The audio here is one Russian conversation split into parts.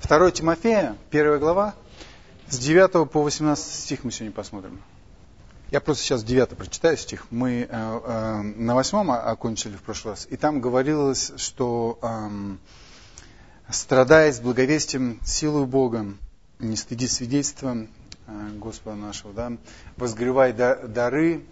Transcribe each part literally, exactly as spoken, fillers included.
второе Тимофея, первая глава, с девятого по восемнадцатый стих мы сегодня посмотрим. Я просто сейчас девятый прочитаю стих. Мы э, э, на восьмом окончили в прошлый раз, и там говорилось, что э, страдая с благовестием силою Бога, не стыди свидетельства э, Господа нашего, да, возгревай дары.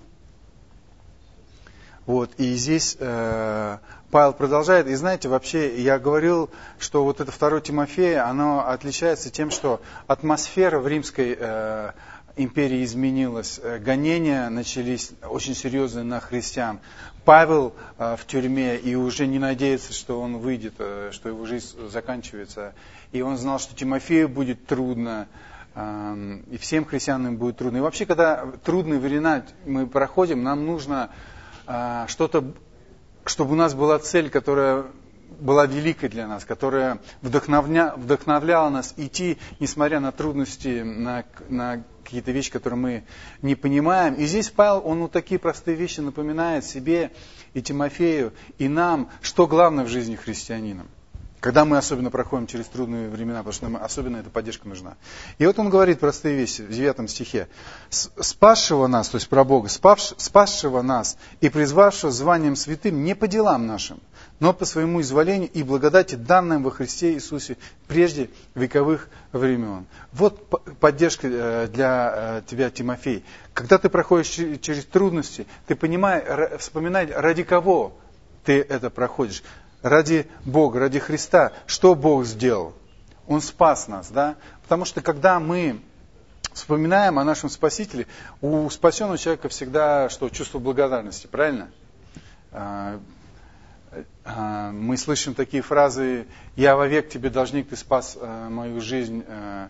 Вот, и здесь э, Павел продолжает. И знаете, вообще я говорил, что вот это второе Тимофея, оно отличается тем, что атмосфера в Римской э, империи изменилась. Гонения начались очень серьезные на христиан. Павел э, в тюрьме и уже не надеется, что он выйдет, э, что его жизнь заканчивается. И он знал, что Тимофею будет трудно. Э, и всем христианам будет трудно. И вообще, когда трудные времена мы проходим, нам нужно что-то, чтобы у нас была цель, которая была великой для нас, которая вдохновля, вдохновляла нас идти, несмотря на трудности, на, на какие-то вещи, которые мы не понимаем. И здесь Павел, он вот такие простые вещи напоминает себе и Тимофею, и нам, что главное в жизни христианина. Когда мы особенно проходим через трудные времена, потому что нам особенно эта поддержка нужна. И вот он говорит простые вещи в девятом стихе. «Спасшего нас», то есть про Бога, «спасшего нас и призвавшего званием святым не по делам нашим, но по своему изволению и благодати, данным во Христе Иисусе прежде вековых времен». Вот поддержка для тебя, Тимофей. Когда ты проходишь через трудности, ты понимаешь, вспоминай, ради кого ты это проходишь. Ради Бога, ради Христа. Что Бог сделал? Он спас нас, да? Потому что когда мы вспоминаем о нашем Спасителе, у спасенного человека всегда что? Чувство благодарности, правильно? Мы слышим такие фразы: «Я вовек тебе должник, ты спас мою жизнь».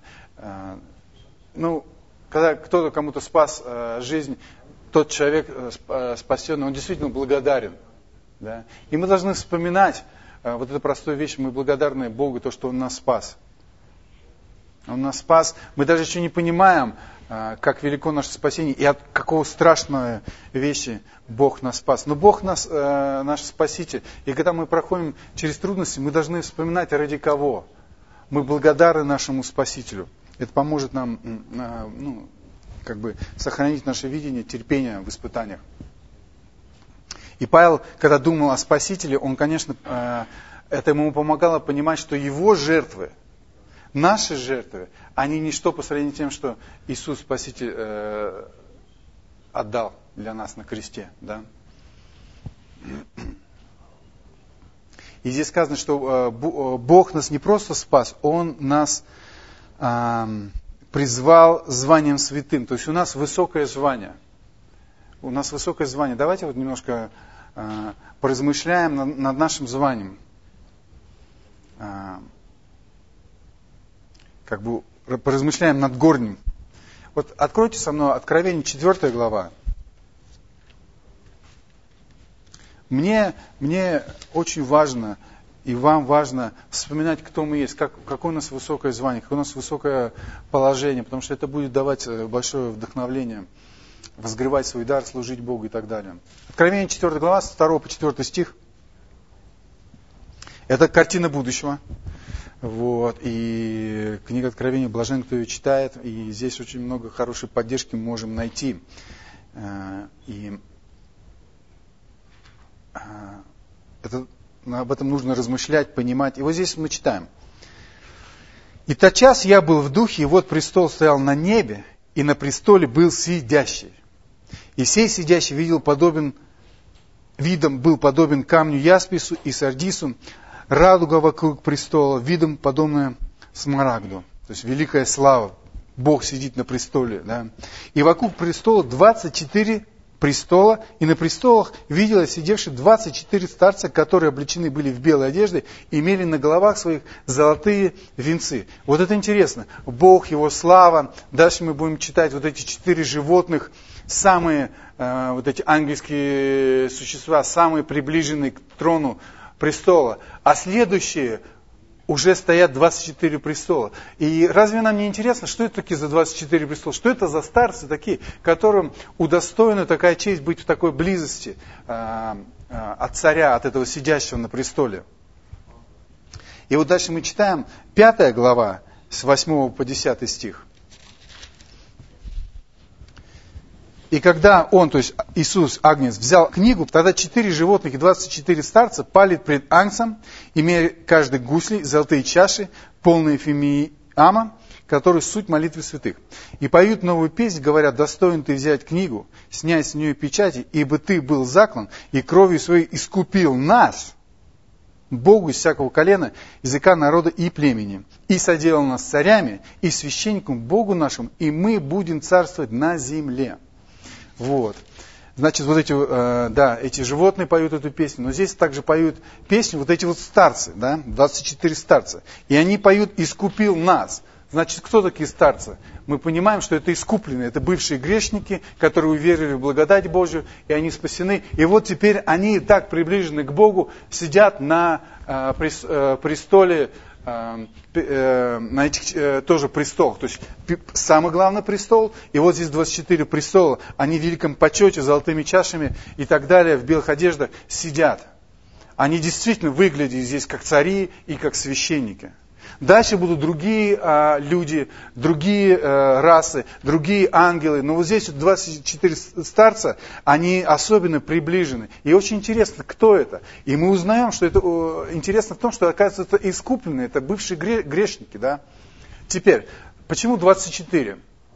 Ну, когда кто-то кому-то спас жизнь, тот человек спасенный, он действительно благодарен. Да? И мы должны вспоминать э, вот эту простую вещь. Мы благодарны Богу, то, что Он нас спас. Он нас спас. Мы даже еще не понимаем, э, как велико наше спасение и от какого страшной вещи Бог нас спас. Но Бог нас, э, наш Спаситель. И когда мы проходим через трудности, мы должны вспоминать, ради кого. Мы благодарны нашему Спасителю. Это поможет нам э, ну, как бы сохранить наше видение, терпение в испытаниях. И Павел, когда думал о Спасителе, он, конечно, это ему помогало понимать, что его жертвы, наши жертвы, они ничто по сравнению с тем, что Иисус Спаситель отдал для нас на кресте. Да? И здесь сказано, что Бог нас не просто спас, Он нас призвал званием святым. То есть у нас высокое звание. У нас высокое звание. Давайте вот немножко э, поразмышляем над, над нашим званием. Э, как бы поразмышляем над горним. Вот откройте со мной Откровение, четвёртая глава. Мне, мне очень важно, и вам важно вспоминать, кто мы есть, как, какое у нас высокое звание, какое у нас высокое положение, потому что это будет давать большое вдохновление. Возгревать свой дар, служить Богу и так далее. Откровение четвёртая глава, с второго по четвёртый стих. Это картина будущего. Вот. И книга Откровения, блажен, кто ее читает. И здесь очень много хорошей поддержки мы можем найти. И это, об этом нужно размышлять, понимать. И вот здесь мы читаем. «И тотчас я был в духе, и вот престол стоял на небе, и на престоле был сидящий. И сей сидящий видел подобен, видом был подобен камню яспису и сардису, радуга вокруг престола, видом подобная смарагду». То есть великая слава. Бог сидит на престоле. Да? И вокруг престола двадцать четыре престола, и на престолах видела сидевших двадцать четыре старца, которые облечены были в белой одежды, и имели на головах своих золотые венцы. Вот это интересно. Бог, Его слава. Дальше мы будем читать вот эти четыре животных, самые э, вот эти ангельские существа, самые приближенные к трону престола. А следующие уже стоят двадцать четыре престола. И разве нам не интересно, что это такие за двадцать четыре престола? Что это за старцы такие, которым удостоена такая честь быть в такой близости э, э, от царя, от этого сидящего на престоле? И вот дальше мы читаем пятая глава с восьмого по десятый стих. И когда он, то есть Иисус, Агнец, взял книгу, тогда четыре животных и двадцать четыре старца пали пред Агнцем, имея каждый гусли, золотые чаши, полные фимиама, которые суть молитвы святых. И поют новую песнь, говорят: достоин ты взять книгу, снять с нее печати, ибо ты был заклан, и кровью своей искупил нас, Богу из всякого колена, языка, народа и племени, и соделал нас царями и священником Богу нашему, и мы будем царствовать на земле. Вот. Значит, вот эти, э, да, эти животные поют эту песню, но здесь также поют песню вот эти вот старцы, да, двадцать четыре старца. И они поют «Искупил нас». Значит, кто такие старцы? Мы понимаем, что это искупленные, это бывшие грешники, которые уверовали в благодать Божию, и они спасены. И вот теперь они так приближены к Богу, сидят на э, прес, э, престоле, э, э, на этих э, тоже престолах. То есть самый главный престол, и вот здесь двадцать четыре престола, они в великом почете, золотыми чашами и так далее, в белых одеждах сидят. Они действительно выглядят здесь как цари и как священники. Дальше будут другие а, люди, другие а, расы, другие ангелы. Но вот здесь вот двадцать четыре старца, они особенно приближены. И очень интересно, кто это. И мы узнаем, что это о, интересно в том, что, оказывается, это искупленные, это бывшие грешники. Да? Теперь, почему двадцать четыре?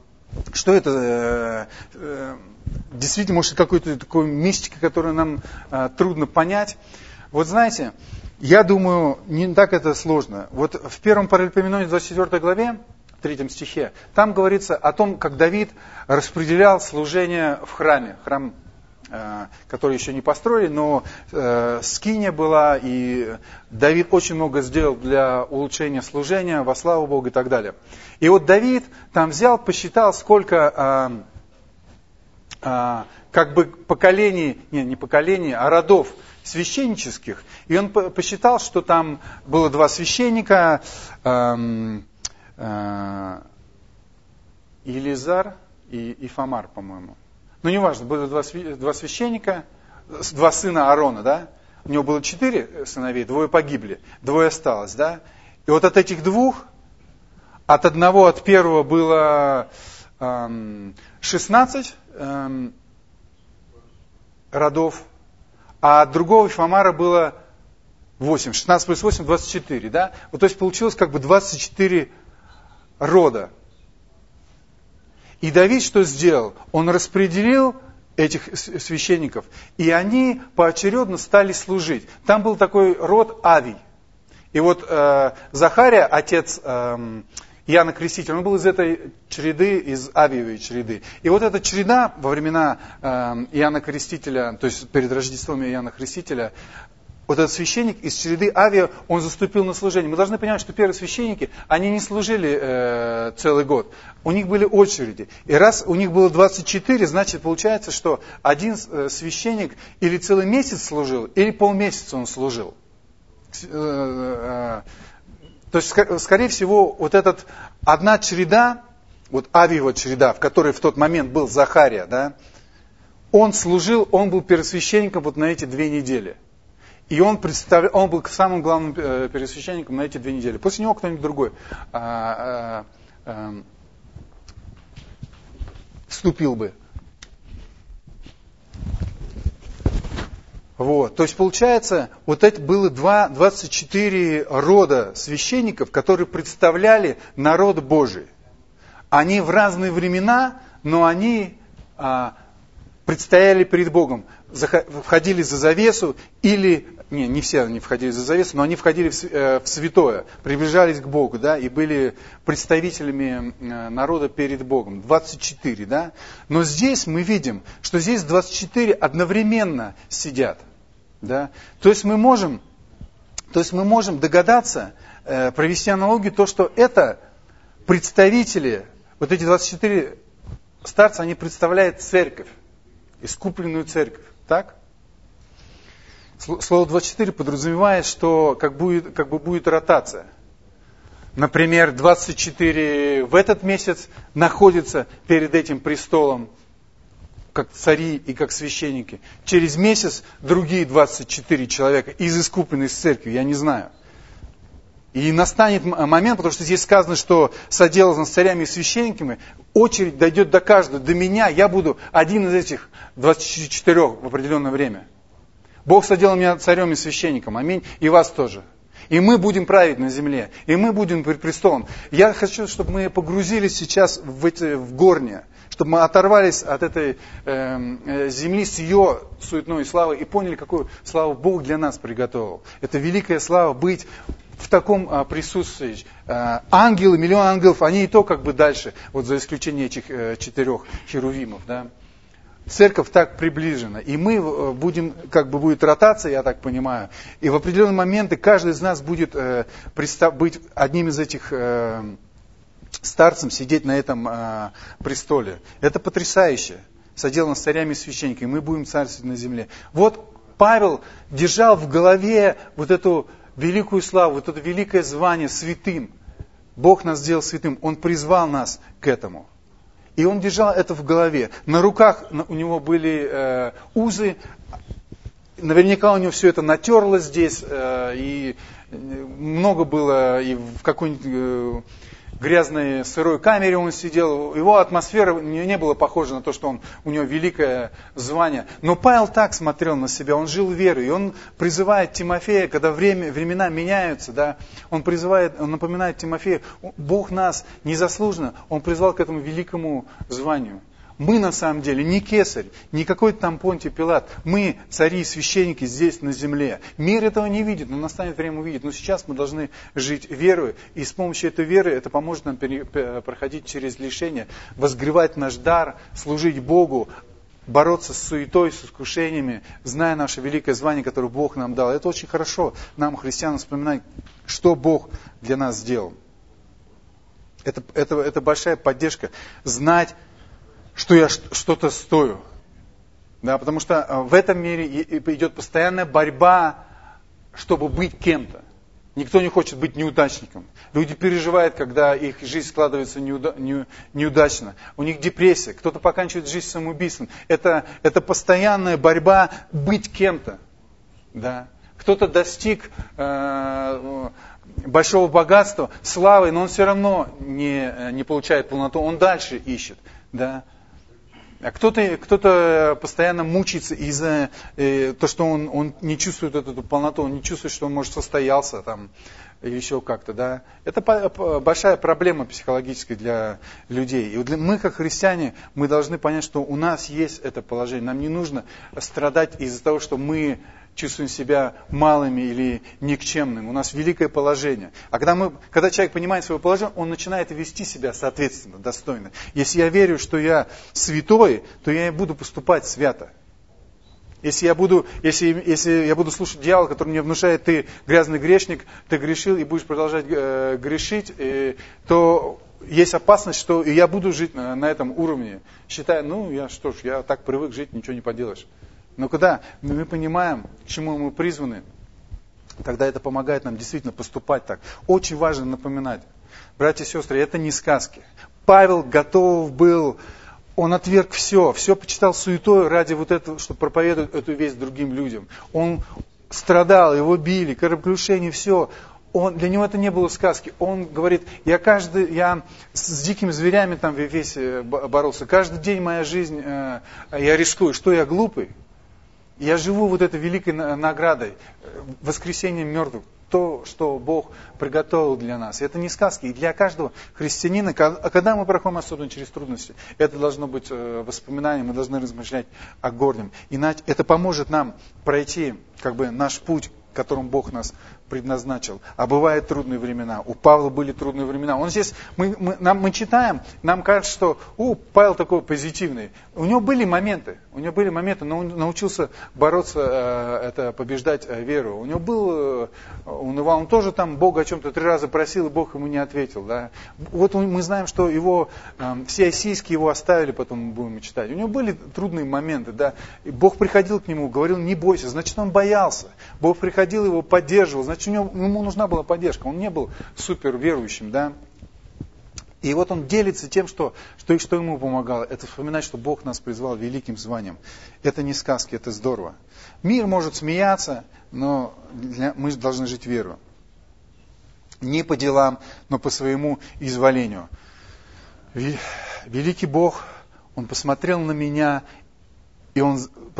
Что это? Э, э, действительно, может, какой-то такой мистика, которую нам э, трудно понять. Вот знаете... Я думаю, не так это сложно. Вот в первом Паралипоменоне, двадцать четвёртой главе, в третьем стихе, там говорится о том, как Давид распределял служение в храме. Храм, э, который еще не построили, но э, скиния была, и Давид очень много сделал для улучшения служения, во славу Бога и так далее. И вот Давид там взял, посчитал, сколько э, э, как бы поколений, не, не поколений, а родов священнических, и он посчитал, что там было два священника, эм, э, Илизар и Ифамар, по-моему. Ну, неважно, было два, два священника, два сына Аарона, да? У него было четыре сыновей, двое погибли, двое осталось, да? И вот от этих двух, от одного, от первого было эм, шестнадцать эм, родов, а от другого Ифамара было восемь. шестнадцать плюс восемь, двадцать четыре. Да? Вот, то есть получилось как бы двадцать четыре рода. И Давид что сделал? Он распределил этих священников, и они поочередно стали служить. Там был такой род Авий. И вот э, Захария, отец э, Иоанна Крестителя, он был из этой череды, из Авиевой череды. И вот эта череда во времена э, Иоанна Крестителя, то есть перед Рождеством Иоанна Крестителя, вот этот священник из череды Авия, он заступил на служение. Мы должны понимать, что первые священники, они не служили э, целый год. У них были очереди. И раз у них было двадцать четыре, значит получается, что один э, священник или целый месяц служил, или полмесяца он служил. Э, э, То есть, скорее всего, вот эта одна череда, вот Авиева череда, в которой в тот момент был Захария, да, он служил, он был первосвященником вот на эти две недели. И он, представлял, он был самым главным первосвященником на эти две недели. После него кто-нибудь другой а, а, а, вступил бы. Вот. То есть, получается, вот это было двадцать четыре рода священников, которые представляли народ Божий. Они в разные времена, но они а, предстояли перед Богом, входили за завесу, или, не, не все они входили за завесу, но они входили в, э, в святое, приближались к Богу, да, и были представителями э, народа перед Богом. двадцать четыре, да. Но здесь мы видим, что здесь двадцать четыре одновременно сидят. Да? То есть мы можем, то есть мы можем догадаться, э, провести аналогию, то, что это представители, вот эти двадцать четыре старца, они представляют церковь, искупленную церковь. Так? Слово двадцать четыре подразумевает, что как, будет, как бы будет ротация. Например, двадцать четыре в этот месяц находятся перед этим престолом, как цари и как священники. Через месяц другие двадцать четыре человека из искупленной церкви, я не знаю. И настанет момент, потому что здесь сказано, что соделано с царями и священниками, очередь дойдет до каждого, до меня, я буду один из этих двадцати четырёх в определенное время. Бог соделал меня царем и священником, аминь, и вас тоже. И мы будем править на земле, и мы будем пред престолом. Я хочу, чтобы мы погрузились сейчас в, эти, в горнее, чтобы мы оторвались от этой э, земли с ее суетной славой и поняли, какую славу Бог для нас приготовил. Это великая слава быть в таком а, присутствии. А, ангелы, миллион ангелов, они и то как бы дальше, вот за исключением этих э, четырех херувимов, да. Церковь так приближена, и мы будем, как бы будет ротация, я так понимаю, и в определенные моменты каждый из нас будет э, представ, быть одним из этих э, старцем, сидеть на этом э, престоле. Это потрясающе. Соделано с царями и священниками, мы будем царствовать на земле. Вот Павел держал в голове вот эту великую славу, вот это великое звание святым. Бог нас сделал святым, Он призвал нас к этому. И он держал это в голове. На руках у него были э, узы. Наверняка у него все это натерлось здесь. Э, и много было и в какой-нибудь э, грязной сырой камере он сидел. Его атмосфера не, не была похожа на то, что он, у него великое звание. Но Павел так смотрел на себя. Он жил верой. И он призывает Тимофея, когда время, времена меняются, да, он призывает, он напоминает Тимофею, Бог нас незаслуженно, Он призвал к этому великому званию. Мы на самом деле не кесарь, не какой-то там Понтий Пилат. Мы цари и священники здесь на земле. Мир этого не видит, но настанет время увидеть. Но сейчас мы должны жить верой. И с помощью этой веры это поможет нам пере, проходить через лишения, возгревать наш дар, служить Богу, бороться с суетой, с искушениями, зная наше великое звание, которое Бог нам дал. Это очень хорошо нам, христианам, вспоминать, что Бог для нас сделал. Это, это, это большая поддержка. Знать, что я что-то стою. Да, потому что в этом мире идет постоянная борьба, чтобы быть кем-то. Никто не хочет быть неудачником. Люди переживают, когда их жизнь складывается неуда, не, неудачно. У них депрессия, кто-то поканчивает жизнь самоубийством. Это, это постоянная борьба быть кем-то. Да. Кто-то достиг э, большого богатства, славы, но он все равно не, не получает полноту, он дальше ищет. Да. А кто-то, кто-то постоянно мучается из-за э, того, что он, он не чувствует эту, эту полноту, он не чувствует, что он, может, состоялся там, или еще как-то. Да? Это по, по, большая проблема психологическая для людей. И для, мы, как христиане, мы должны понять, что у нас есть это положение. Нам не нужно страдать из-за того, что мы чувствуем себя малыми или никчемными. У нас великое положение. А когда, мы, когда человек понимает свое положение, он начинает вести себя соответственно, достойно. Если я верю, что я святой, то я и буду поступать свято. Если я буду, если, если я буду слушать дьявола, который мне внушает, ты грязный грешник, ты грешил и будешь продолжать э, грешить, э, то есть опасность, что я буду жить на, на этом уровне, считая, ну, я что ж, я так привык жить, ничего не поделаешь. Но когда мы понимаем, к чему мы призваны, тогда это помогает нам действительно поступать так. Очень важно напоминать, братья и сестры, это не сказки. Павел готов был, он отверг все, все почитал суетой ради вот этого, чтобы проповедовать эту весть другим людям. Он страдал, его били, кораблекрушение, все. Он, для него это не было сказки. Он говорит, я каждый, я с дикими зверями там в Эфесе боролся, каждый день моя жизнь, э, я рискую, что я глупый? Я живу вот этой великой наградой, воскресением мертвых, то, что Бог приготовил для нас. Это не сказки. И для каждого христианина, когда мы проходим особенно через трудности, это должно быть воспоминанием, мы должны размышлять о горнем. Иначе это поможет нам пройти как бы наш путь, которым Бог нас предназначил. А бывают трудные времена. У Павла были трудные времена. Он здесь, мы, мы, нам, мы читаем, нам кажется, что у Павел такой позитивный. У него были моменты, у него были моменты, но он научился бороться, э, это, побеждать э, веру. У него был, э, он, он тоже там Бога о чем-то три раза просил, и Бог ему не ответил. Да? Вот он, мы знаем, что его, э, все ассийские его оставили, потом мы будем читать. У него были трудные моменты. Да? И Бог приходил к нему, говорил, не бойся, значит он боялся. Бог приходил, его поддерживал, значит у него, ему нужна была поддержка. Он не был супер верующим, да. И вот он делится тем, что, что, что ему помогало. Это вспоминать, что Бог нас призвал великим званием. Это не сказки, это здорово. Мир может смеяться, но для, мы должны жить верой. Не по делам, но по своему изволению. Великий Бог, Он посмотрел на меня, и Он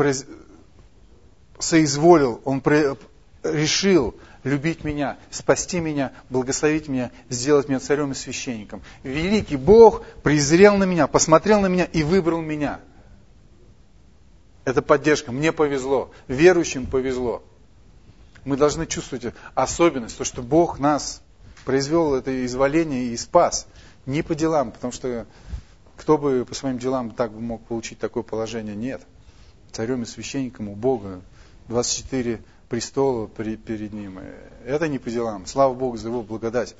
соизволил, Он решил любить меня, спасти меня, благословить меня, сделать меня царем и священником. Великий Бог презрел на меня, посмотрел на меня и выбрал меня. Это поддержка. Мне повезло, верующим повезло. Мы должны чувствовать особенность, то, что Бог нас произвел это изволение и спас. Не по делам, потому что кто бы по своим делам так мог получить такое положение? Нет. Царем и священником у Бога двадцать четыре престола перед Ним. Это не по делам. Слава Богу за Его благодать.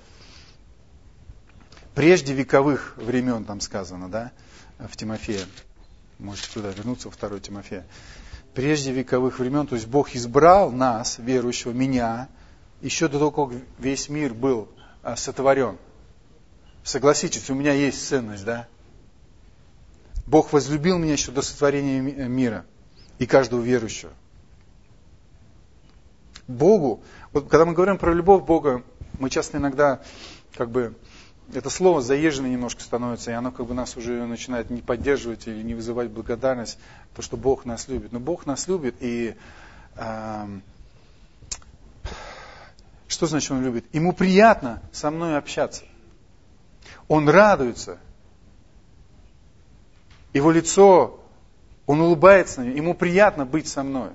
Прежде вековых времен, там сказано, да, в Тимофея. Можете туда вернуться, во второе Тимофея. Прежде вековых времен, то есть Бог избрал нас, верующего, меня, еще до того, как весь мир был сотворен. Согласитесь, у меня есть ценность, да? Бог возлюбил меня еще до сотворения мира и каждого верующего. Богу, вот когда мы говорим про любовь Бога, мы часто иногда, как бы, это слово заезженное немножко становится, и оно как бы нас уже начинает не поддерживать или не вызывать благодарность, то, что Бог нас любит. Но Бог нас любит, и э, что значит Он любит? Ему приятно со мной общаться. Он радуется. Его лицо, Он улыбается на меня, ему приятно быть со мной.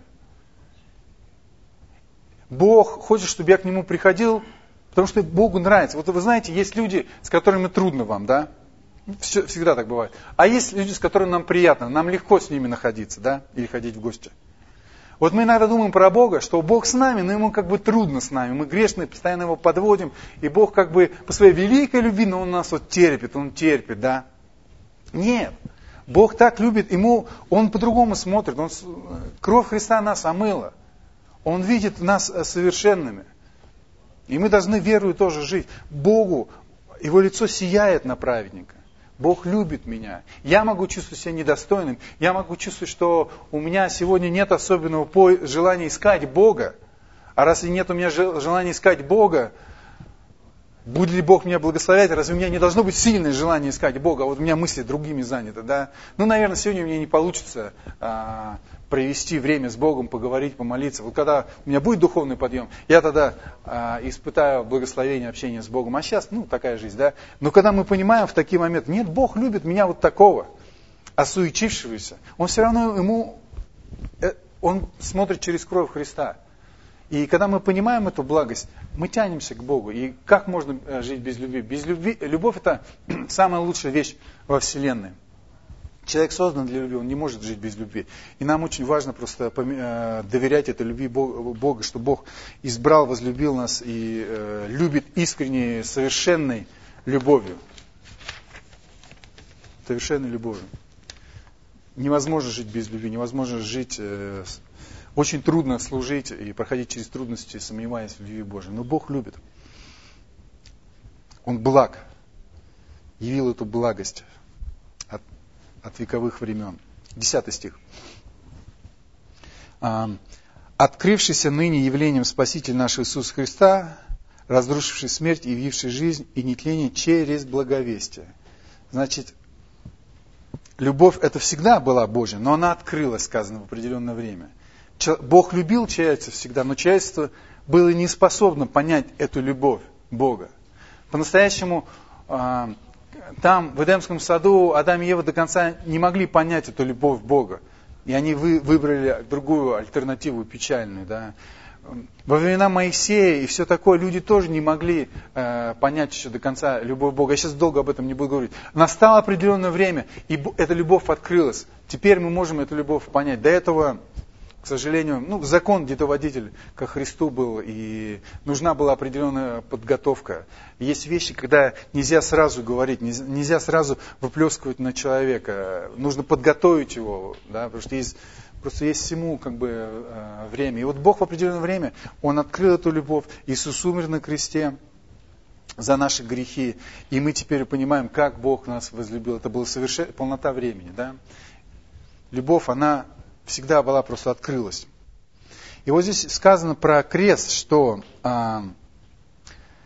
Бог хочет, чтобы я к Нему приходил, потому что Богу нравится. Вот вы знаете, есть люди, с которыми трудно вам, да? Все, всегда так бывает. А есть люди, с которыми нам приятно, нам легко с ними находиться, да? Или ходить в гости. Вот мы иногда думаем про Бога, что Бог с нами, но Ему как бы трудно с нами. Мы грешные, постоянно Его подводим. И Бог как бы по своей великой любви, но Он нас вот терпит, Он терпит, да? Нет. Бог так любит, Ему, Он по-другому смотрит. Он, кровь Христа нас омыла. Он видит нас совершенными. И мы должны верою тоже жить. Богу, Его лицо сияет на праведника. Бог любит меня. Я могу чувствовать себя недостойным. Я могу чувствовать, что у меня сегодня нет особенного желания искать Бога. А раз нет у меня желания искать Бога, будет ли Бог меня благословлять? Разве у меня не должно быть сильное желание искать Бога? А вот у меня мысли другими заняты, да? Ну, наверное, сегодня у меня не получится а, провести время с Богом, поговорить, помолиться. Вот когда у меня будет духовный подъем, я тогда а, испытаю благословение общения с Богом. А сейчас, ну, такая жизнь, да? Но когда мы понимаем в такие моменты, нет, Бог любит меня вот такого, осуетившегося. Он все равно ему, он смотрит через кровь Христа. И когда мы понимаем эту благость, мы тянемся к Богу. И как можно жить без любви? Без любви, любовь это самая лучшая вещь во Вселенной. Человек создан для любви, он не может жить без любви. И нам очень важно просто доверять этой любви Бога, что Бог избрал, возлюбил нас и любит искренней, совершенной любовью. Совершенной любовью. Невозможно жить без любви, невозможно жить... Очень трудно служить и проходить через трудности, сомневаясь в любви Божией. Но Бог любит. Он благ. Явил эту благость от, от вековых времен. Десятый стих. «Открывшийся ныне явлением Спаситель наш Иисус Христа, разрушивший смерть и явивший жизнь и нетление через благовестие». Значит, любовь это всегда была Божья, но она открылась, сказано, в определенное время. Бог любил человечество всегда, но человечество было не способно понять эту любовь Бога. По-настоящему, там, в Эдемском саду, Адам и Ева до конца не могли понять эту любовь Бога. И они выбрали другую альтернативу, печальную. Да. Во времена Моисея и все такое, люди тоже не могли понять еще до конца любовь Бога. Я сейчас долго об этом не буду говорить. Настало определенное время, и эта любовь открылась. Теперь мы можем эту любовь понять. До этого... К сожалению, ну, закон детоводитель ко Христу был, и нужна была определенная подготовка. Есть вещи, когда нельзя сразу говорить, нельзя сразу выплескивать на человека. Нужно подготовить его, да, потому что есть, просто есть всему как бы время. И вот Бог в определенное время, Он открыл эту любовь. Иисус умер на кресте за наши грехи, и мы теперь понимаем, как Бог нас возлюбил. Это была совершенно полнота времени, да. Любовь, она всегда была, просто открылась. И вот здесь сказано про крест, что а,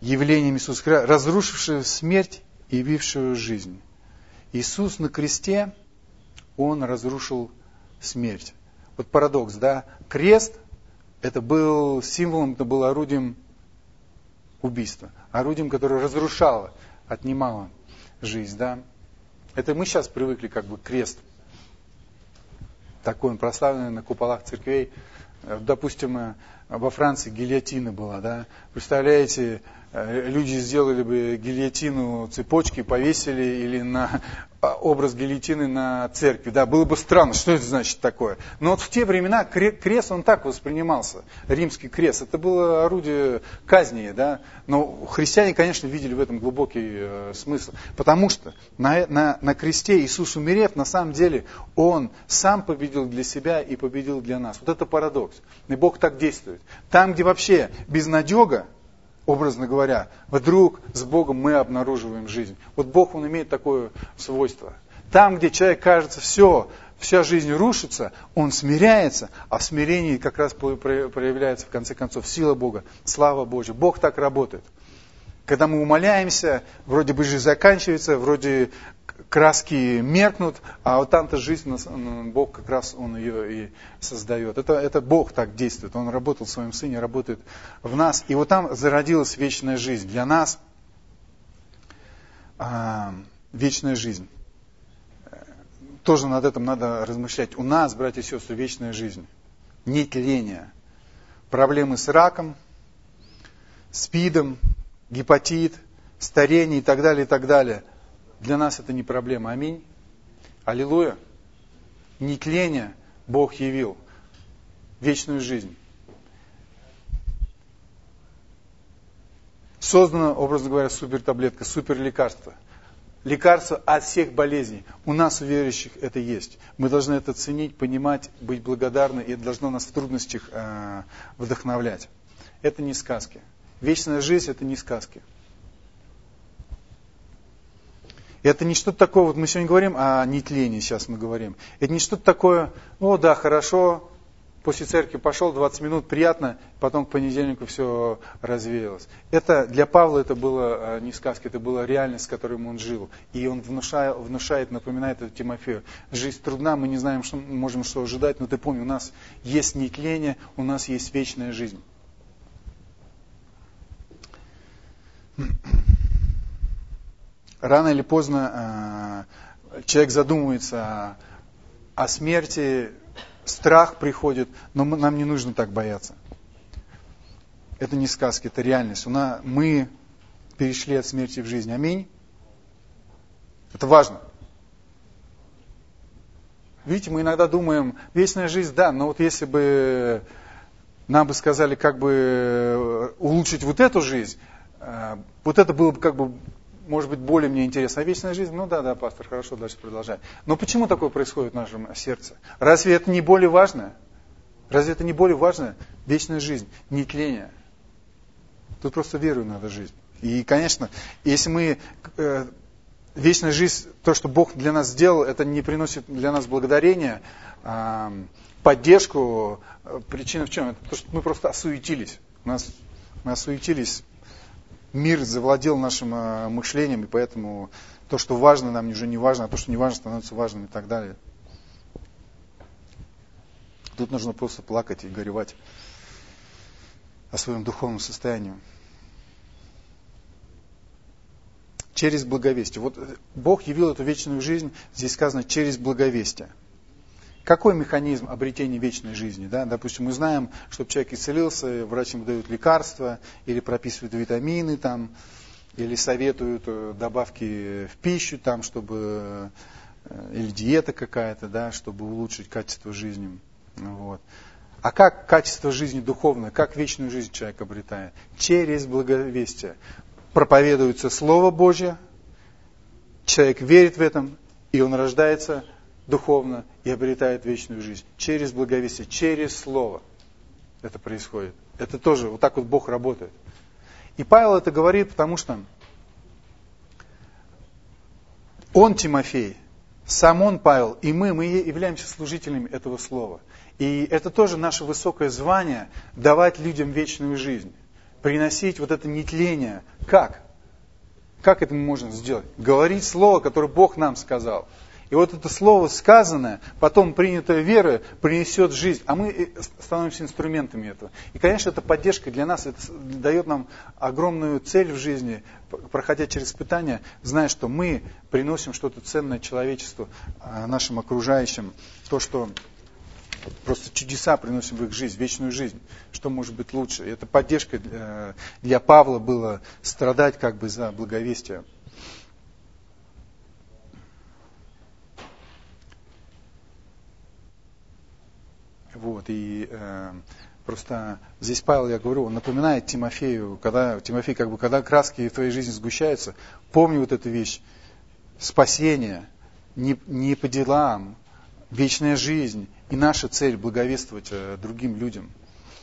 явлением Иисуса Христа, разрушившего смерть и явившего жизнь. Иисус на кресте, Он разрушил смерть. Вот парадокс, да? Крест — это был символом, это было орудием убийства. Орудием, которое разрушало, отнимало жизнь, да? Это мы сейчас привыкли, как бы, крест. Такой он прославленный на куполах церквей. Допустим, во Франции гильотина была, да? Представляете, люди сделали бы гильотину, цепочки повесили или на образ гильотины на церкви. Да, было бы странно, что это значит такое. Но вот в те времена крест, он так воспринимался. Римский крест, это было орудие казни, да. Но христиане, конечно, видели в этом глубокий э, смысл. Потому что на, на, на кресте Иисус, умерев, на самом деле, Он сам победил для себя и победил для нас. Вот это парадокс. И Бог так действует. Там, где вообще безнадега, образно говоря, вдруг с Богом мы обнаруживаем жизнь. Вот Бог, Он имеет такое свойство. Там, где человек, кажется, все, вся жизнь рушится, он смиряется, а в смирении как раз проявляется, в конце концов, сила Бога, слава Божья. Бог так работает. Когда мы умоляемся, вроде бы жизнь заканчивается, вроде краски меркнут, а вот там-то жизнь, Бог как раз Он ее и создает. Это, это Бог так действует. Он работал в Своем Сыне, работает в нас. И вот там зародилась вечная жизнь. Для нас а, вечная жизнь. Тоже над этим надо размышлять. У нас, братья и сестры, вечная жизнь. Не тление. Проблемы с раком, СПИДом, гепатит, старение и так далее, и так далее. Для нас это не проблема. Аминь. Аллилуйя. Нетление Бог явил. Вечную жизнь. Создана, образно говоря, супертаблетка, суперлекарство. Лекарство от всех болезней. У нас, у верующих, это есть. Мы должны это ценить, понимать, быть благодарны, и это должно нас в трудностях э, вдохновлять. Это не сказки. Вечная жизнь — это не сказки. Это не что-то такое, вот мы сегодня говорим о нетлении, сейчас мы говорим. Это не что-то такое, о да, хорошо, после церкви пошел, двадцать минут, приятно, потом к понедельнику все развеялось. Это для Павла это было не сказка, это была реальность, с которой он жил. И он внушает, внушает напоминает это Тимофею. Жизнь трудна, мы не знаем, что можем что ожидать, но ты помни, у нас есть нетление, у нас есть вечная жизнь. Рано или поздно э, человек задумывается о, о смерти, страх приходит, но мы, нам не нужно так бояться. Это не сказки, это реальность. У нас, мы перешли от смерти в жизнь. Аминь. Это важно. Видите, мы иногда думаем, вечная жизнь, да, но вот если бы нам бы сказали, как бы улучшить вот эту жизнь, э, вот это было бы как бы... Может быть, более мне интересна. А вечная жизнь? Ну да, да, пастор, хорошо, дальше продолжай. Но почему такое происходит в нашем сердце? Разве это не более важно? Разве это не более важно? Вечная жизнь, нетление. Тут просто верою надо жить. И, конечно, если мы... Э, вечная жизнь, то, что Бог для нас сделал, это не приносит для нас благодарения, э, поддержку. Причина в чем? Это потому, что мы просто осуетились. У нас, мы осуетились. Мир завладел нашим э, мышлением, и поэтому то, что важно, нам уже не важно, а то, что не важно, становится важным и так далее. Тут нужно просто плакать и горевать о своем духовном состоянии. Через благовестие. Вот Бог явил эту вечную жизнь, здесь сказано, через благовестие. Какой механизм обретения вечной жизни? Да? Допустим, мы знаем, чтобы человек исцелился, врачи ему дают лекарства, или прописывают витамины, там, или советуют добавки в пищу, там, чтобы, или диета какая-то, да, чтобы улучшить качество жизни. Вот. А как качество жизни духовное, как вечную жизнь человек обретает? Через благовестие. Проповедуется Слово Божье, человек верит в этом, и он рождается духовно и обретает вечную жизнь. Через благовестие, через Слово это происходит. Это тоже, вот так вот Бог работает. И Павел это говорит, потому что он, Тимофей, сам он, Павел, и мы, мы являемся служителями этого Слова. И это тоже наше высокое звание, давать людям вечную жизнь. приносить вот это нетление. Как? Как это мы можем сделать? Говорить слово, которое Бог нам сказал. И вот это слово сказанное, потом принятое верой, принесет жизнь. А мы становимся инструментами этого. И, конечно, это поддержка для нас. Это дает нам огромную цель в жизни, проходя через испытания, зная, что мы приносим что-то ценное человечеству, нашим окружающим. То, что просто чудеса приносим в их жизнь, вечную жизнь. Что может быть лучше? И это поддержка для Павла было страдать как бы за благовестие. Вот, и э, просто здесь Павел, я говорю, он напоминает Тимофею, когда Тимофей, как бы, когда краски в твоей жизни сгущаются, помни вот эту вещь. Спасение не, не по делам, вечная жизнь и наша цель благовествовать э, другим людям.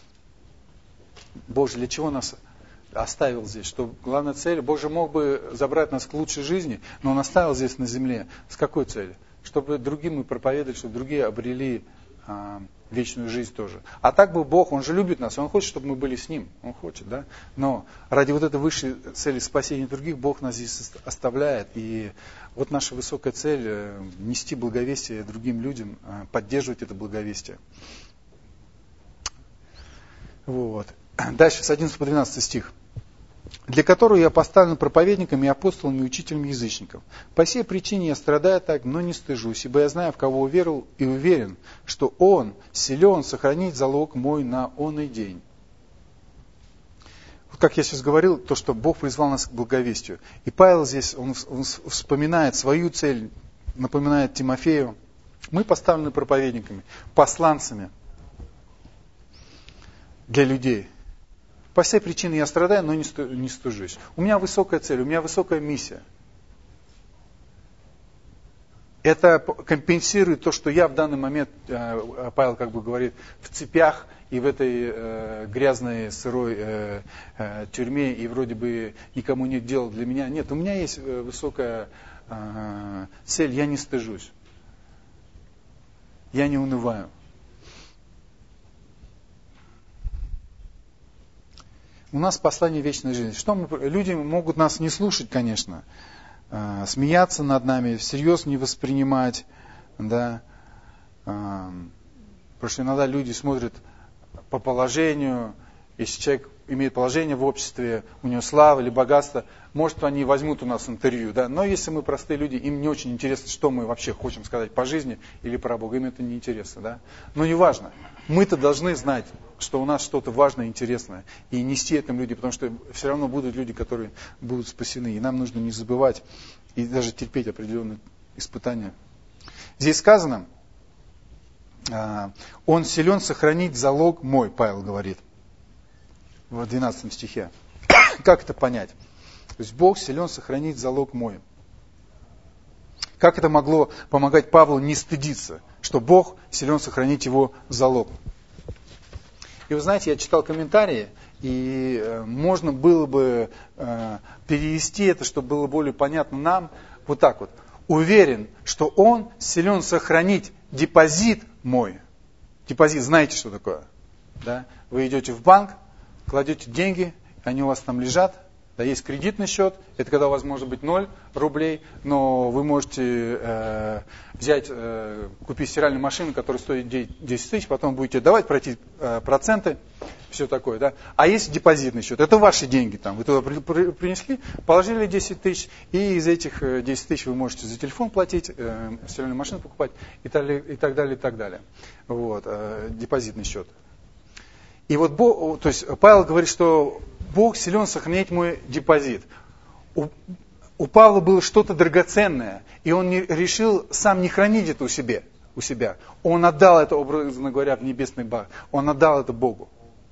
Бог же для чего нас оставил здесь? Что главная цель, Бог же мог бы забрать нас к лучшей жизни, но Он оставил здесь на земле. С какой целью? Чтобы другим мы проповедовали, чтобы другие обрели э, вечную жизнь тоже. А так бы Бог, Он же любит нас, Он хочет, чтобы мы были с Ним. Он хочет, да? Но ради вот этой высшей цели спасения других, Бог нас здесь оставляет. И вот наша высокая цель – нести благовестие другим людям, поддерживать это благовестие. Вот. Дальше, с одиннадцатого по двенадцатый стих. «Для которого я поставлен проповедником и апостолом и учителем язычников. По сей причине я страдаю так, но не стыжусь, ибо я знаю, в кого уверовал, и уверен, что Он силен сохранить залог мой на оный день». Вот как я сейчас говорил, то, что Бог призвал нас к благовестию. И Павел здесь, он, он вспоминает свою цель, напоминает Тимофею. Мы поставлены проповедниками, посланцами для людей. По всей причине я страдаю, но не стыжусь. У меня высокая цель, у меня высокая миссия. Это компенсирует то, что я в данный момент, Павел как бы говорит, в цепях и в этой грязной, сырой тюрьме, и вроде бы никому нет дела для меня. Нет, у меня есть высокая цель, я не стыжусь. Я не унываю. У нас послание вечной жизни. Что мы, люди могут нас не слушать, конечно, э, смеяться над нами, всерьез не воспринимать, да. Э, потому что иногда люди смотрят по положению, если человек имеет положение в обществе, у него слава или богатство, может, они возьмут у нас интервью, да. Но если мы простые люди, им не очень интересно, что мы вообще хотим сказать по жизни или про Бога, им это не интересно, да. Но не важно. Мы-то должны знать, что у нас что-то важное, интересное, и нести этим людям, потому что все равно будут люди, которые будут спасены, и нам нужно не забывать и даже терпеть определенные испытания. Здесь сказано, Он силен сохранить залог мой, Павел говорит, в двенадцатом стихе. Как это понять? То есть Бог силен сохранить залог мой. Как это могло помогать Павлу не стыдиться, что Бог силен сохранить его залог? И вы знаете, я читал комментарии, и э, можно было бы э, перевести это, чтобы было более понятно нам, вот так вот. Уверен, что Он силен сохранить депозит мой. Депозит, знаете, что такое? Да? Вы идете в банк, кладете деньги, они у вас там лежат. Да, есть кредитный счет, это когда у вас может быть ноль рублей, но вы можете э, взять, э, купить стиральную машину, которая стоит десять тысяч, потом будете давать, пройти э, проценты, все такое. Да? А есть депозитный счет, это ваши деньги, там, вы туда при, при, принесли, положили десять тысяч, и из этих десять тысяч вы можете за телефон платить, э, стиральную машину покупать и так, и так далее, и так далее. Вот, э, депозитный счет. И вот Бог, то есть Павел говорит, что Бог силен сохранять мой депозит. У, у Павла было что-то драгоценное, и он не, решил сам не хранить это у себя, у себя. Он отдал это, образно говоря, в небесный баг. Он отдал это Богу.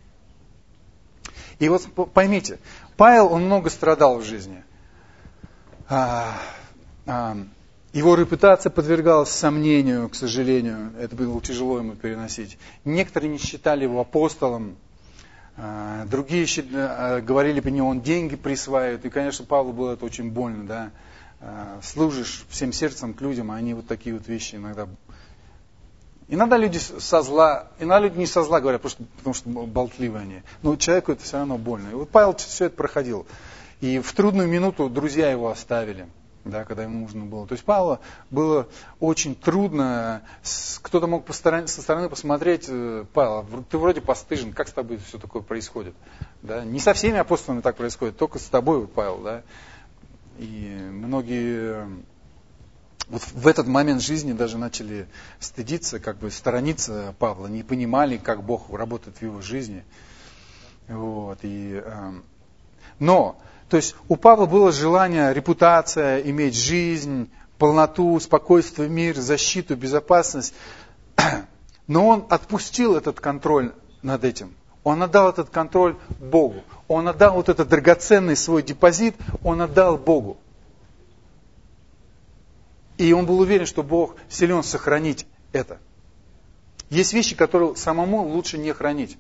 И вот поймите, Павел, он много страдал в жизни. А, а, его репутация подвергалась сомнению, к сожалению. Это было тяжело ему переносить. Некоторые не считали его апостолом. Другие говорили по нему, он деньги присваивает. И, конечно, Павлу было это очень больно. Да? Служишь всем сердцем к людям, а они вот такие вот вещи иногда Иногда люди со зла, иногда люди не со зла говорят, потому что, потому что болтливые они. Но человеку это все равно больно. И вот Павел все это проходил. И в трудную минуту друзья его оставили, да, когда ему нужно было. То есть Павлу было очень трудно. Кто-то мог со стороны посмотреть: Павел, ты вроде постыжен, как с тобой все такое происходит? Да? Не со всеми апостолами так происходит, только с тобой, Павел. Да? И многие вот в этот момент жизни даже начали стыдиться, как бы сторониться Павла, не понимали, как Бог работает в его жизни. Вот, и, э, но, то есть у Павла было желание, репутация, иметь жизнь, полноту, спокойствие, мир, защиту, безопасность. Но он отпустил этот контроль над этим. Он отдал этот контроль Богу. Он отдал вот этот драгоценный свой депозит, он отдал Богу. И он был уверен, что Бог силен сохранить это. Есть вещи, которые самому лучше не хранить,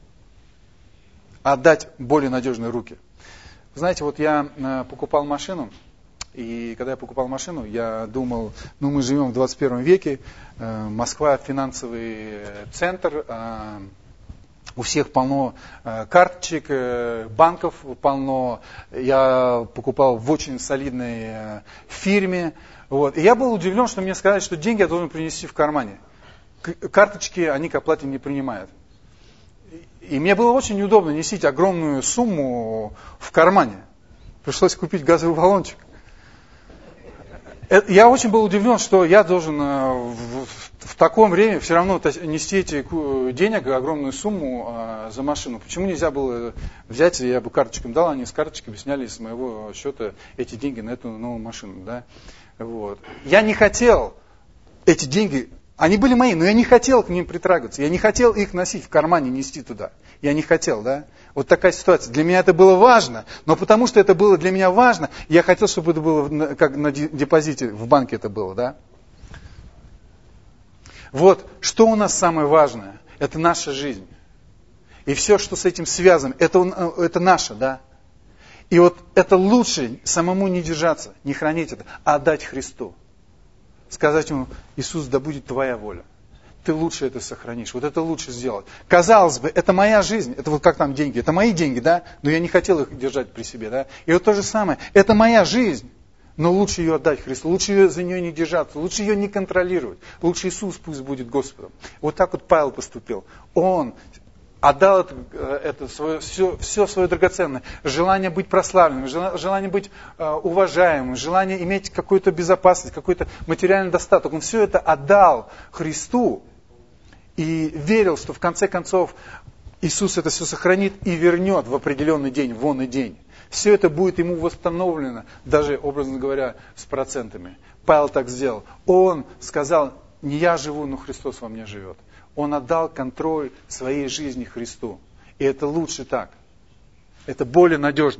а отдать более надежные руки. Знаете, вот я покупал машину, и когда я покупал машину, я думал, ну мы живем в двадцать первом веке, Москва финансовый центр, у всех полно карточек, банков полно, я покупал в очень солидной фирме. Вот. И я был удивлен, что мне сказали, что деньги я должен принести в кармане. Карточки они к оплате не принимают. И мне было очень неудобно носить огромную сумму в кармане. Пришлось купить газовый баллончик. Я очень был удивлен, что я должен в, в таком время все равно нести эти денег, огромную сумму за машину. Почему нельзя было взять, я бы карточкам дал, они с карточками сняли с моего счета эти деньги на эту новую машину. Да? Вот. Я не хотел эти деньги, они были мои, но я не хотел к ним притрагиваться. Я не хотел их носить в кармане, нести туда. Я не хотел, да? Вот такая ситуация. Для меня это было важно, но потому что это было для меня важно, я хотел, чтобы это было как на депозите в банке это было, да? Вот, что у нас самое важное? Это наша жизнь. И все, что с этим связано, это, это наше, да? И вот это лучше самому не держаться, не хранить это, а отдать Христу. Сказать ему: Иисус, да будет твоя воля. Ты лучше это сохранишь, вот это лучше сделать. Казалось бы, это моя жизнь, это вот как там деньги, это мои деньги, да, но я не хотел их держать при себе, да. И вот то же самое, это моя жизнь, но лучше ее отдать Христу, лучше ее, за нее не держаться, лучше ее не контролировать, лучше Иисус пусть будет Господом. Вот так вот Павел поступил. Он отдал это, это свое, все, все свое драгоценное. Желание быть прославленным, желание быть э, уважаемым, желание иметь какую-то безопасность, какой-то материальный достаток. Он все это отдал Христу и верил, что в конце концов Иисус это все сохранит и вернет в определенный день, в онный день. Все это будет ему восстановлено, даже, образно говоря, с процентами. Павел так сделал. Он сказал: не я живу, но Христос во мне живет. Он отдал контроль своей жизни Христу. И это лучше так. Это более надежно.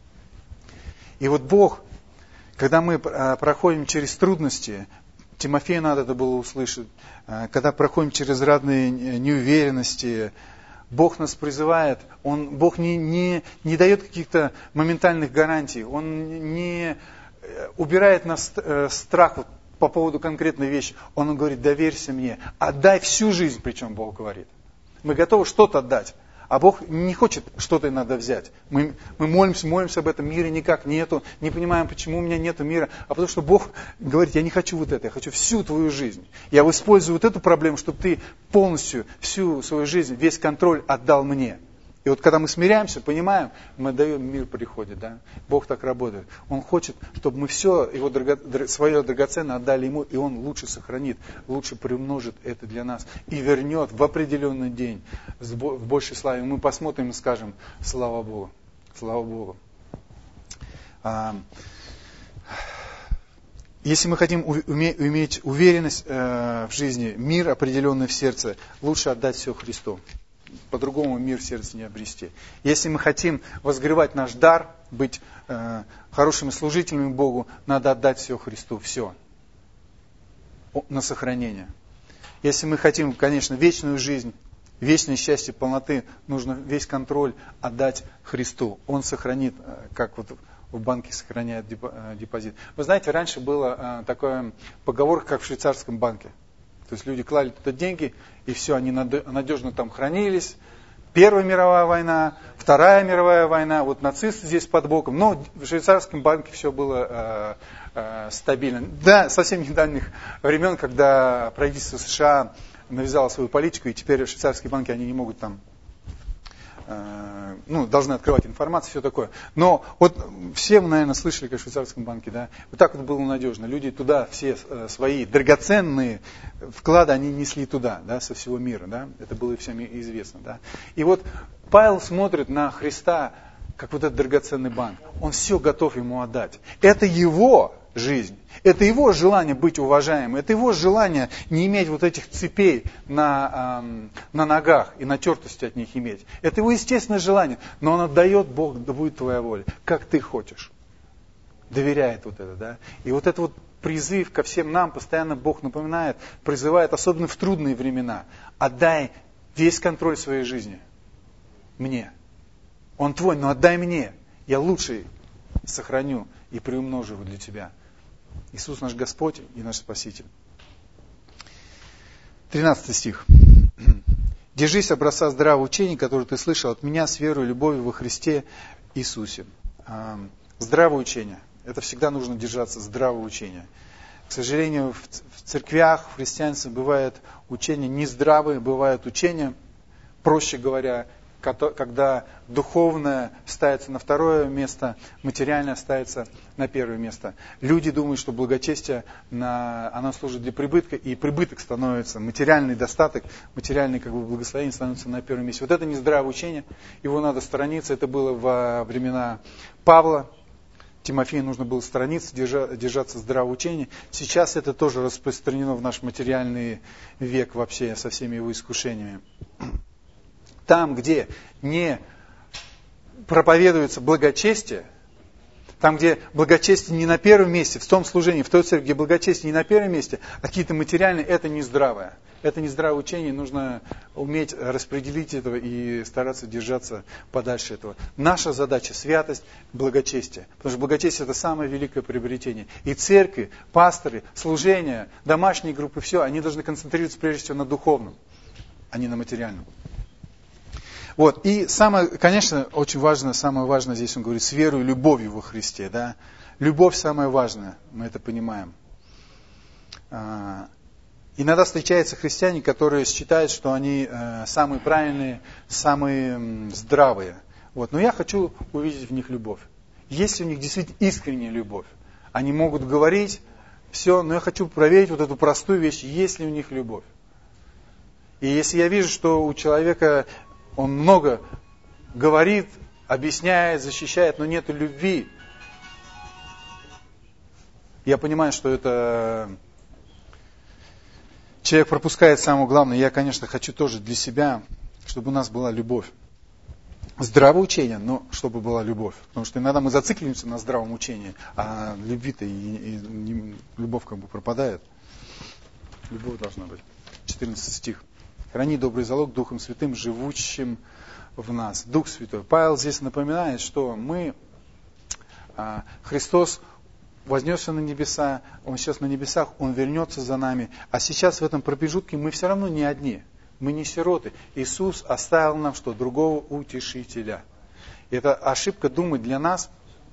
И вот Бог, когда мы проходим через трудности, Тимофею надо это было услышать, когда проходим через разные неуверенности, Бог нас призывает, он, Бог не, не, не дает каких-то моментальных гарантий, Он не убирает нас страх вот, по поводу конкретной вещи. Он говорит: доверься мне, отдай всю жизнь, причем Бог говорит. Мы готовы что-то отдать, а Бог не хочет что-то надо взять. Мы, мы молимся, молимся об этом, мира никак нету, не понимаем, почему у меня нету мира, а потому что Бог говорит: я не хочу вот это, я хочу всю твою жизнь. Я использую вот эту проблему, чтобы ты полностью всю свою жизнь, весь контроль отдал мне. И вот когда мы смиряемся, понимаем, мы даем, мир приходит, да? Бог так работает. Он хочет, чтобы мы все его драго, свое драгоценное отдали Ему, и Он лучше сохранит, лучше приумножит это для нас и вернет в определенный день в большей славе. Мы посмотрим и скажем: слава Богу, слава Богу. Если мы хотим иметь уверенность в жизни, мир определенный в сердце, лучше отдать все Христу. По-другому мир в сердце не обрести. Если мы хотим возгревать наш дар, быть э, хорошими служителями Богу, надо отдать все Христу, все на сохранение. Если мы хотим, конечно, вечную жизнь, вечное счастье, полноты, нужно весь контроль отдать Христу. Он сохранит, как вот в банке сохраняет депозит. Вы знаете, раньше была такая поговорка, как в швейцарском банке. То есть люди клали туда деньги, и все, они надежно там хранились. Первая мировая война, Вторая мировая война, вот нацисты здесь под боком. Но в швейцарском банке все было э, э, стабильно. Да, совсем недавних времен, когда правительство США навязало свою политику, и теперь швейцарские банки, они не могут там, э, ну, должны открывать информацию, все такое. Но вот все вы, наверное, слышали, как в швейцарском банке, да, вот так вот было надежно. Люди туда все э, свои драгоценные вклады, они несли туда, да, со всего мира, да, это было всем известно, да. И вот Павел смотрит на Христа, как вот этот драгоценный банк. Он все готов ему отдать. Это его жизнь. Это его желание быть уважаемым. Это его желание не иметь вот этих цепей на, эм, на ногах и натертости от них иметь. Это его естественное желание. Но он отдает: Бог, да будет твоя воля, как ты хочешь. Доверяет вот это, да. И вот это вот призыв ко всем нам постоянно Бог напоминает, призывает, особенно в трудные времена: отдай весь контроль своей жизни мне. Он твой, но отдай мне. Я лучший сохраню и приумножу его для тебя. Иисус наш Господь и наш Спаситель. тринадцатый стих. Держись образца здравого учения, которое ты слышал от меня, с верой и любовью во Христе Иисусе. Здравое учение. Это всегда нужно держаться здравого учения. К сожалению, в церквях, в христианстве бывают учения нездравые, бывают учения, проще говоря, когда духовное ставится на второе место, материальное ставится на первое место. Люди думают, что благочестие, оно служит для прибытка, и прибыток становится, материальный достаток, материальный как бы благословение становится на первом месте. Вот это нездравое учение, его надо сторониться. Это было во времена Павла. Тимофею нужно было сторониться, держаться здравого учения. Сейчас это тоже распространено в наш материальный век вообще со всеми его искушениями. Там, где не проповедуется благочестие, там, где благочестие не на первом месте, в том служении, в той церкви, где благочестие не на первом месте, а какие-то материальные, это нездравое. Это нездравое учение, нужно уметь распределить этого и стараться держаться подальше этого. Наша задача — святость, благочестие. Потому что благочестие — это самое великое приобретение. И церкви, пасторы, служения, домашние группы, все, они должны концентрироваться прежде всего на духовном, а не на материальном. Вот. И самое, конечно, очень важно, самое важное здесь он говорит, с верой и любовью во Христе. Да? Любовь самое важное, мы это понимаем. Иногда встречаются христиане, которые считают, что они самые правильные, самые здравые. Вот. Но я хочу увидеть в них любовь. Если у них действительно искренняя любовь, они могут говорить все, но я хочу проверить вот эту простую вещь, есть ли у них любовь. И если я вижу, что у человека он много говорит, объясняет, защищает, но нет любви, я понимаю, что это человек пропускает самое главное. Я, конечно, хочу тоже для себя, чтобы у нас была любовь. Здравое учение, но чтобы была любовь. Потому что иногда мы зацикливаемся на здравом учении, а любви-то и, и, и любовь как бы пропадает. Любовь должна быть. четырнадцатый стих. Храни добрый залог Духом Святым, живущим в нас. Дух Святой. Павел здесь напоминает, что мы, Христос вознесся на небеса, Он сейчас на небесах, Он вернется за нами. А сейчас в этом промежутке мы все равно не одни. Мы не сироты. Иисус оставил нам что? Другого утешителя. И это ошибка думать для нас,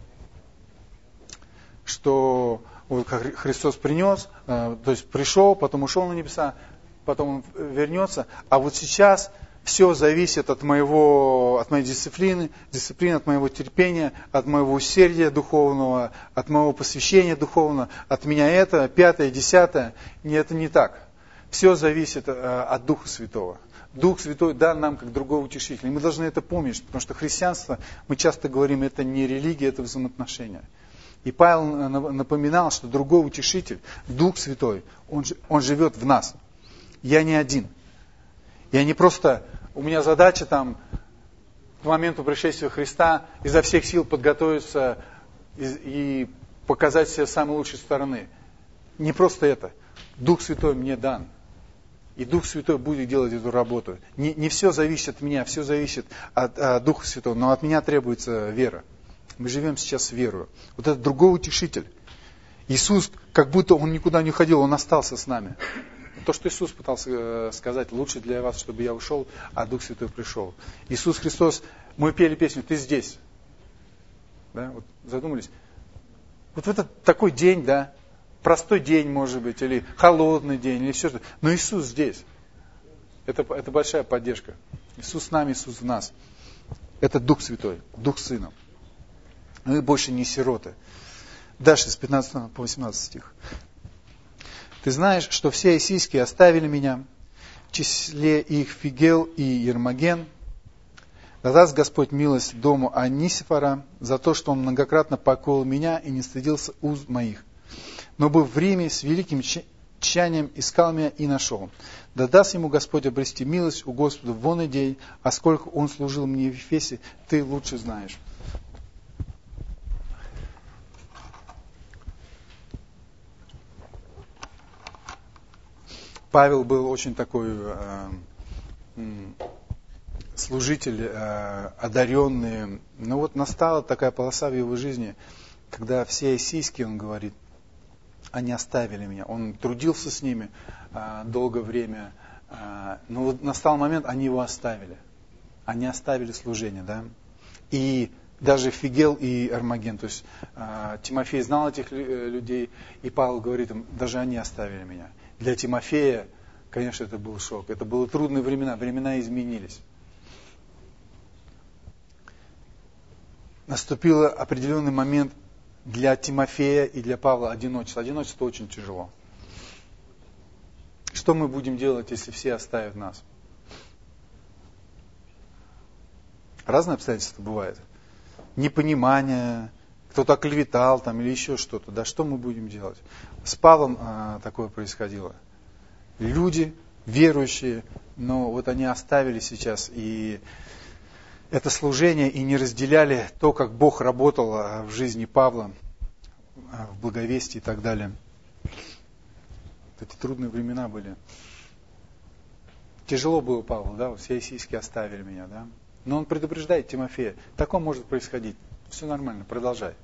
что вот как Христос принес, то есть пришел, потом ушел на небеса, потом он вернется. А вот сейчас все зависит от моего, от моей дисциплины, дисциплины, от моего терпения, от моего усердия духовного, от моего посвящения духовного, от меня это, пятое, десятое. Нет, это не так. Все зависит от Духа Святого. Дух Святой дан нам как другого утешителя. И мы должны это помнить, потому что христианство, мы часто говорим, это не религия, это взаимоотношения. И Павел напоминал, что другой утешитель, Дух Святой, он, он живет в нас. Я не один. Я не просто, у меня задача там к моменту пришествия Христа изо всех сил подготовиться и, и показать себя с самой лучшей стороны. Не просто это. Дух Святой мне дан. И Дух Святой будет делать эту работу. Не, не все зависит от меня, все зависит от, от Духа Святого, но от меня требуется вера. Мы живем сейчас с верою. Вот это другой утешитель. Иисус, как будто Он никуда не уходил, Он остался с нами. то, что Иисус пытался сказать, лучше для вас, чтобы я ушел, а Дух Святой пришел. Иисус Христос, мы пели песню «Ты здесь». Да? Вот задумались. Вот в этот такой день, да, простой день, может быть, или холодный день, или все что. Но Иисус здесь. Это, это большая поддержка. Иисус с нами, Иисус в нас. Это Дух Святой, Дух Сына. Мы больше не сироты. Дальше с пятнадцатого по восемнадцатый стих. «Ты знаешь, что все иссийские оставили меня, в числе их Фигел и Ермоген. Да даст Господь милость дому Анисифора за то, что он многократно покоил меня и не стыдился уз моих. Но был в Риме с великим тщанием искал меня и нашел. Да даст ему Господь обрести милость у Господа вон и день, а сколько он служил мне в Ефесе, ты лучше знаешь». Павел был очень такой э, служитель, э, одаренный. Но вот настала такая полоса в его жизни, когда все иссийские, он говорит, они оставили меня. Он трудился с ними э, долгое время, э, но вот настал момент, они его оставили. Они оставили служение, да. И даже Фигел и Ермоген, то есть э, Тимофей знал этих людей, и Павел говорит им, даже они оставили меня. Для Тимофея, конечно, это был шок. Это были трудные времена. Времена изменились. Наступил определенный момент для Тимофея и для Павла одиночество. Одиночество очень тяжело. Что мы будем делать, если все оставят нас? Разные обстоятельства бывают. Непонимание, кто-то оклеветал там, или еще что-то. Да что мы будем делать? С Павлом а, такое происходило. Люди верующие, но вот они оставили сейчас и это служение и не разделяли то, как Бог работал в жизни Павла, в благовестии и так далее. Эти трудные времена были. Тяжело было Павлу, да, вот все иссийские оставили меня, да. Но он предупреждает Тимофея, такое может происходить. Все нормально, продолжай.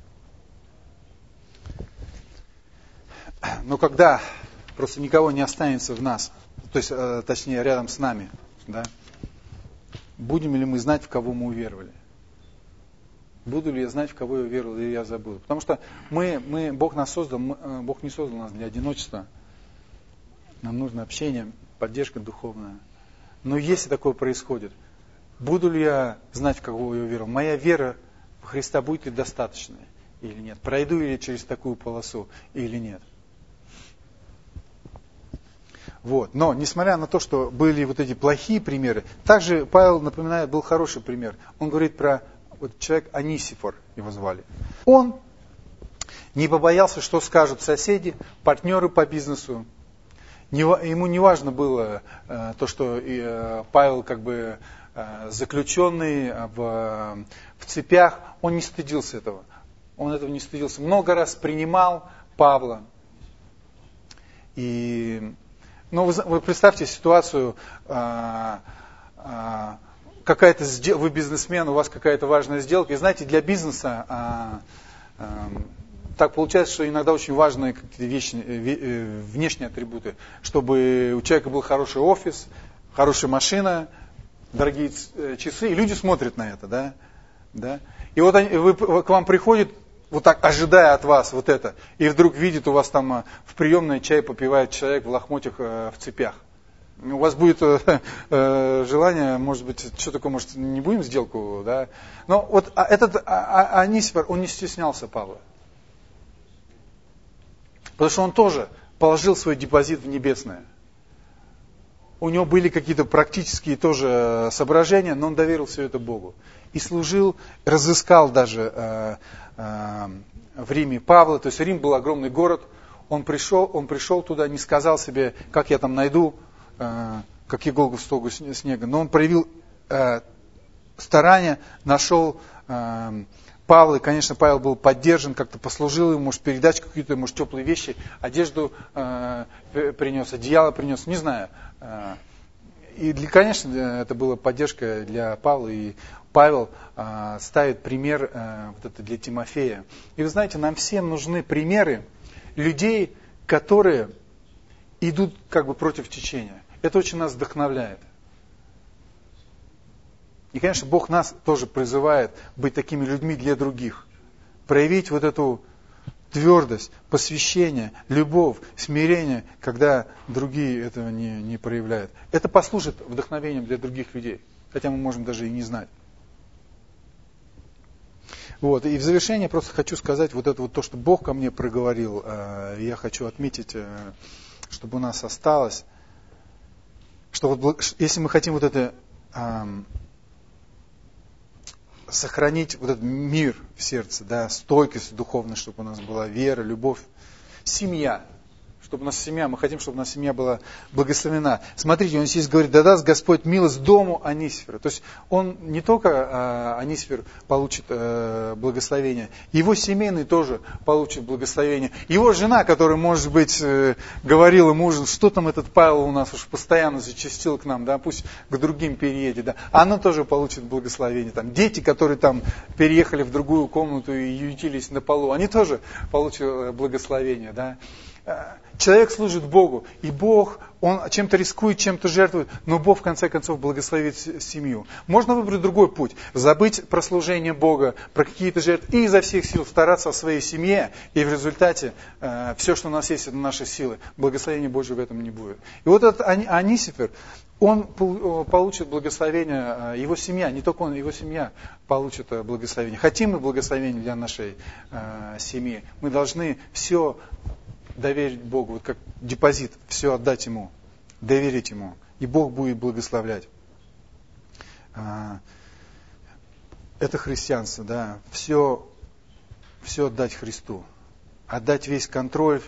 Но когда просто никого не останется в нас, то есть, э, точнее, рядом с нами, да, будем ли мы знать, в кого мы уверовали? Буду ли я знать, в кого я уверовал, или я забыл? Потому что мы, мы, Бог нас создал, мы, э, Бог не создал нас для одиночества. Нам нужно общение, поддержка духовная. Но если такое происходит, буду ли я знать, в кого я уверовал? Моя вера в Христа будет ли достаточной или нет? Пройду ли я через такую полосу или нет? Вот. Но, несмотря на то, что были вот эти плохие примеры, также Павел напоминает, был хороший пример. Он говорит про вот человек Анисифор, его звали. Он не побоялся, что скажут соседи, партнеры по бизнесу. Не, ему не важно было э, то, что э, Павел как бы э, заключенный в, в цепях. Он не стыдился этого. Он этого не стыдился. Много раз принимал Павла. И... Ну, вы, вы представьте ситуацию, а, а, какая-то вы бизнесмен, у вас какая-то важная сделка, и знаете, для бизнеса а, а, так получается, что иногда очень важны какие-то вещи, внешние атрибуты, чтобы у человека был хороший офис, хорошая машина, дорогие часы, и люди смотрят на это, да, да. И вот они, вы, к вам приходят, вот так ожидая от вас вот это, и вдруг видит у вас там в приемной чай попивает человек в лохмотьях в цепях. У вас будет э, э, желание, может быть, что такое, может, не будем сделку, да? Но вот этот Анисифор, он не стеснялся Павла. Потому что он тоже положил свой депозит в небесное. У него были какие-то практические тоже соображения, но он доверил все это Богу. И служил, разыскал даже э, э, в Риме Павла. То есть Рим был огромный город. Он пришел, он пришел туда, не сказал себе, как я там найду, э, как иголку в стогу снега. Но он проявил э, старание, нашел э, Павла. И, конечно, Павел был поддержан, как-то послужил ему, может, передачу какие-то, может, теплые вещи, одежду э, принес, одеяло принес, не знаю. И, для, конечно, это была поддержка для Павла, и Павел э, ставит пример э, вот это для Тимофея. И вы знаете, нам всем нужны примеры людей, которые идут как бы против течения. Это очень нас вдохновляет. И, конечно, Бог нас тоже призывает быть такими людьми для других. Проявить вот эту твердость, посвящение, любовь, смирение, когда другие этого не, не проявляют. Это послужит вдохновением для других людей. Хотя мы можем даже и не знать. Вот. И в завершение просто хочу сказать вот это вот то, что Бог ко мне проговорил. Я хочу отметить, чтобы у нас осталось, что вот если мы хотим вот это сохранить вот этот мир в сердце, да, стойкость духовная, чтобы у нас была вера, любовь, семья. Чтобы у нас семья, мы хотим, чтобы у нас семья была благословена. Смотрите, он здесь говорит, да даст Господь милость дому Анисифера. То есть он не только э, Анисифер получит э, благословение, его семейный тоже получит благословение. Его жена, которая, может быть, э, говорила мужу, что там этот Павел у нас уж постоянно зачастил к нам, да, пусть к другим переедет, да, она тоже получит благословение. Там, дети, которые там переехали в другую комнату и ютились на полу, они тоже получат благословение, да. Человек служит Богу, и Бог, он чем-то рискует, чем-то жертвует, но Бог в конце концов благословит семью. Можно выбрать другой путь, забыть про служение Бога, про какие-то жертвы, и изо всех сил стараться о своей семье, и в результате э, все, что у нас есть, это наши силы. Благословения Божьего в этом не будет. И вот этот Анисифер, он получит благословение, его семья, не только он, его семья получит благословение. Хотим мы благословения для нашей э, семьи, мы должны все доверить Богу, вот как депозит, все отдать Ему, доверить Ему, и Бог будет благословлять. Это христианство, да, все, все отдать Христу, отдать весь контроль,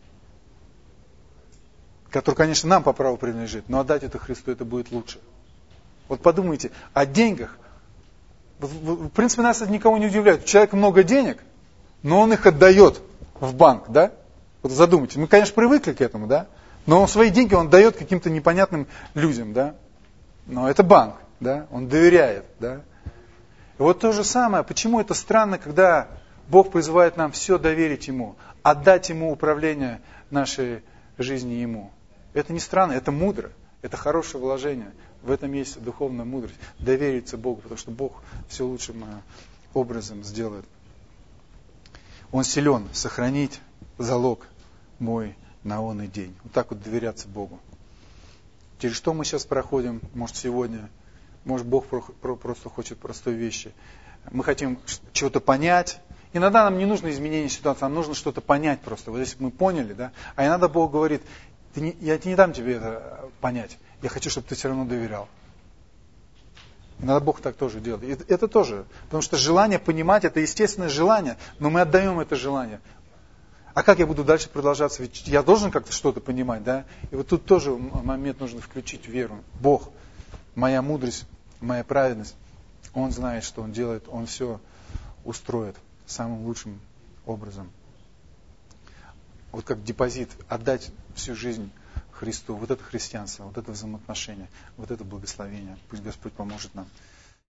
который, конечно, нам по праву принадлежит, но отдать это Христу, это будет лучше. Вот подумайте о деньгах. В принципе, нас это никого не удивляет. У человека много денег, но он их отдает в банк, да? Вот задумайтесь, мы, конечно, привыкли к этому, да? Но свои деньги он дает каким-то непонятным людям, да? Но это банк, да? Он доверяет, да? И вот то же самое, почему это странно, когда Бог призывает нам все доверить Ему, отдать Ему управление нашей жизни Ему. Это не странно, это мудро, это хорошее вложение. В этом есть духовная мудрость. Довериться Богу, потому что Бог все лучшим образом сделает. Он силен сохранить залог мой на онный день. Вот так вот доверяться Богу. Через что мы сейчас проходим, может сегодня, может Бог просто хочет простой вещи. Мы хотим чего-то понять. Иногда нам не нужно изменение ситуации, нам нужно что-то понять просто. Вот если мы поняли, да, а иногда Бог говорит, ты не, я не дам тебе это понять, я хочу, чтобы ты все равно доверял. Иногда Бог так тоже делает. И это тоже, потому что желание понимать, это естественное желание, но мы отдаем это желание. А как я буду дальше продолжаться? Ведь я должен как-то что-то понимать, да? И вот тут тоже момент нужно включить веру. Бог, моя мудрость, моя праведность, Он знает, что Он делает, Он все устроит самым лучшим образом. Вот как депозит, отдать всю жизнь Христу. Вот это христианство, вот это взаимоотношение, вот это благословение. Пусть Господь поможет нам.